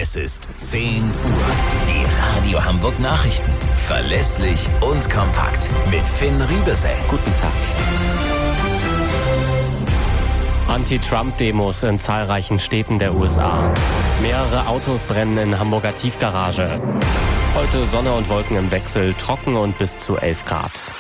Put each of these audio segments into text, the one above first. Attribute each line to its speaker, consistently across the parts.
Speaker 1: Es ist 10 Uhr. Die Radio Hamburg Nachrichten. Verlässlich und kompakt. Mit Finn Riebesell.
Speaker 2: Guten Tag.
Speaker 3: Anti-Trump-Demos in zahlreichen Städten der USA. Mehrere Autos brennen in Hamburger Tiefgarage. Heute Sonne und Wolken im Wechsel, trocken und bis zu 11 Grad.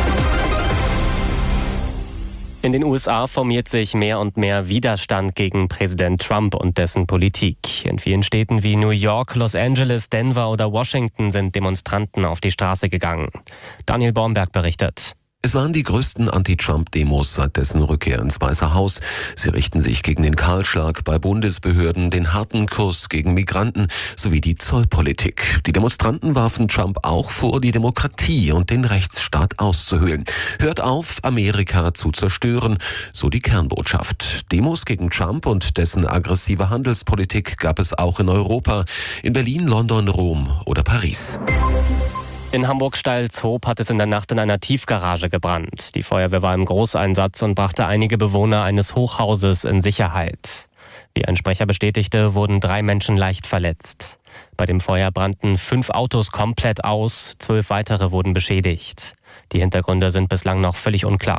Speaker 3: In den USA formiert sich mehr und mehr Widerstand gegen Präsident Trump und dessen Politik. In vielen Städten wie New York, Los Angeles, Denver oder Washington sind Demonstranten auf die Straße gegangen. Daniel Bornberg berichtet.
Speaker 4: Es waren die größten Anti-Trump-Demos seit dessen Rückkehr ins Weiße Haus. Sie richten sich gegen den Kahlschlag bei Bundesbehörden, den harten Kurs gegen Migranten sowie die Zollpolitik. Die Demonstranten warfen Trump auch vor, die Demokratie und den Rechtsstaat auszuhöhlen. Hört auf, Amerika zu zerstören, so die Kernbotschaft. Demos gegen Trump und dessen aggressive Handelspolitik gab es auch in Europa, in Berlin, London, Rom oder Paris.
Speaker 3: In Hamburg-Steilshoop hat es in der Nacht in einer Tiefgarage gebrannt. Die Feuerwehr war im Großeinsatz und brachte einige Bewohner eines Hochhauses in Sicherheit. Wie ein Sprecher bestätigte, wurden 3 Menschen leicht verletzt. Bei dem Feuer brannten 5 Autos komplett aus, 12 weitere wurden beschädigt. Die Hintergründe sind bislang noch völlig unklar.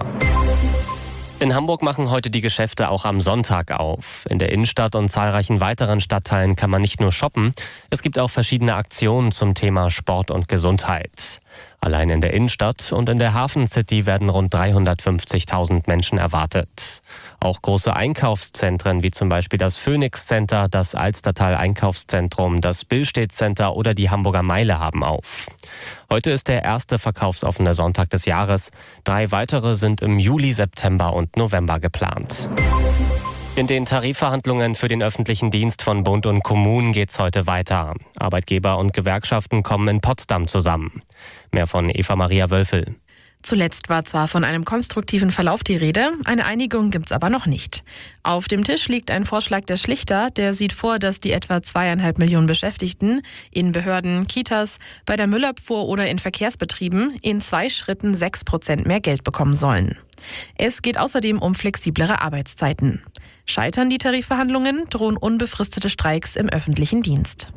Speaker 3: In Hamburg machen heute die Geschäfte auch am Sonntag auf. In der Innenstadt und zahlreichen weiteren Stadtteilen kann man nicht nur shoppen, es gibt auch verschiedene Aktionen zum Thema Sport und Gesundheit. Allein in der Innenstadt und in der Hafen City werden rund 350.000 Menschen erwartet. Auch große Einkaufszentren wie zum Beispiel das Phoenix Center, das Alstertal Einkaufszentrum, das Billstedt Center oder die Hamburger Meile haben auf. Heute ist der erste verkaufsoffene Sonntag des Jahres. 3 weitere sind im Juli, September und November geplant. In den Tarifverhandlungen für den öffentlichen Dienst von Bund und Kommunen geht's heute weiter. Arbeitgeber und Gewerkschaften kommen in Potsdam zusammen. Mehr von Eva-Maria Wölfel.
Speaker 5: Zuletzt war zwar von einem konstruktiven Verlauf die Rede, eine Einigung gibt's aber noch nicht. Auf dem Tisch liegt ein Vorschlag der Schlichter, der sieht vor, dass die etwa 2,5 Millionen Beschäftigten in Behörden, Kitas, bei der Müllabfuhr oder in Verkehrsbetrieben in 2 Schritten 6% mehr Geld bekommen sollen. Es geht außerdem um flexiblere Arbeitszeiten. Scheitern die Tarifverhandlungen, drohen unbefristete Streiks im öffentlichen Dienst.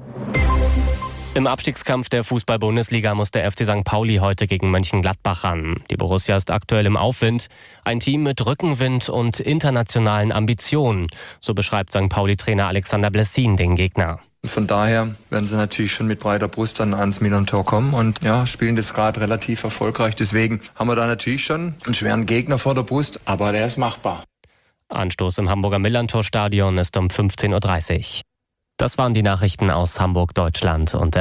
Speaker 3: Im Abstiegskampf der Fußball-Bundesliga muss der FC St. Pauli heute gegen Mönchengladbach ran. Die Borussia ist aktuell im Aufwind. Ein Team mit Rückenwind und internationalen Ambitionen. So beschreibt St. Pauli-Trainer Alexander Blessin den Gegner.
Speaker 6: Von daher werden sie natürlich schon mit breiter Brust dann ans Millern-Tor kommen und spielen das gerade relativ erfolgreich. Deswegen haben wir da natürlich schon einen schweren Gegner vor der Brust, aber der ist machbar.
Speaker 3: Anstoß im Hamburger Millern-Tor-Stadion ist um 15:30 Uhr. Das waren die Nachrichten aus Hamburg, Deutschland und